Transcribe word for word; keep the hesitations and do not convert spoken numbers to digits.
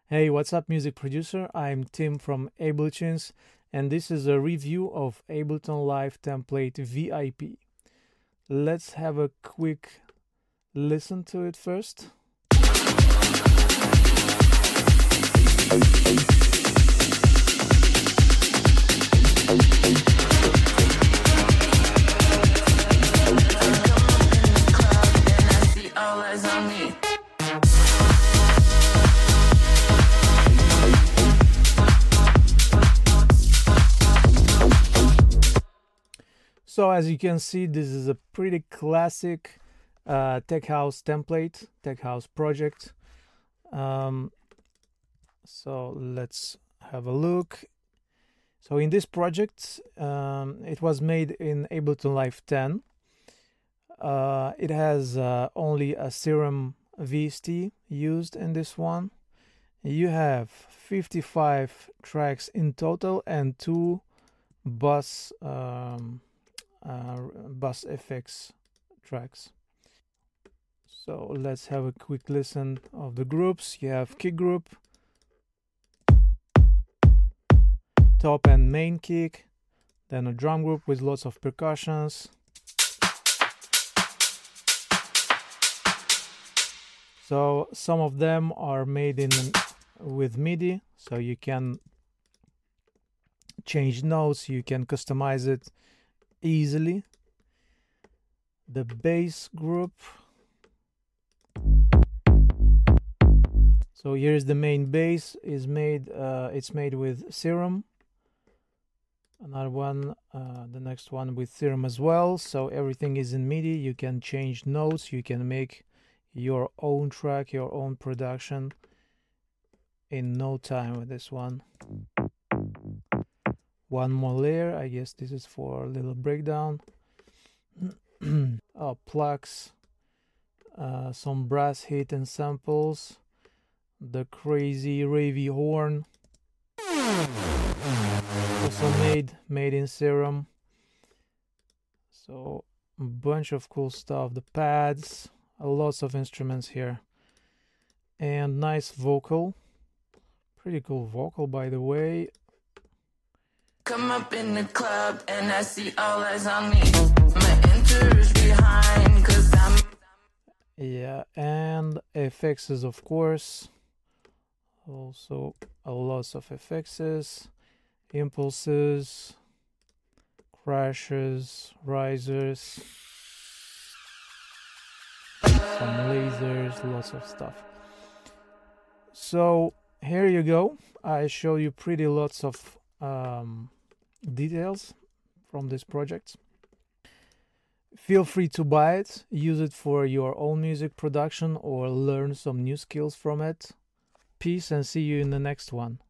Hey, what's up, music producer? I'm Tim from Abletunes, and this is a review of Ableton Live Template V I P. Let's have a quick listen to it first. So as you can see, this is a pretty classic uh, tech house template, tech house project. Um, so let's have a look. So in this project, um, it was made in Ableton Live ten. Uh, it has uh, only a Serum V S T used in this one. You have fifty-five tracks in total and two bus um, uh, bus effects tracks. So let's have a quick listen of the groups. You have kick group, top and main kick, then a drum group with lots of percussions. So some of them are made in with MIDI, so you can change notes, you can customize it easily. The bass group. So here's the main bass is made. Uh, it's made with Serum. Another one, uh, the next one with Serum as well. So everything is in MIDI. You can change notes. You can make your own track, your own production in no time with this one. One more layer. I guess this is for a little breakdown. Oh, plucks, uh, some brass hit and samples, the crazy ravey horn, also made made in Serum. So a bunch of cool stuff. The pads, lots of instruments here, and nice vocal, pretty cool vocal, by the way. Come up in the club and I see all eyes on me. My interest behind, cause I'm Yeah, and effects, of course. Also a lots of effects, impulses, crashes, risers, some lasers, lots of stuff. So here you go. I show you pretty lots of um, details from this project. Feel free to buy it, use it for your own music production or learn some new skills from it. Peace and see you in the next one.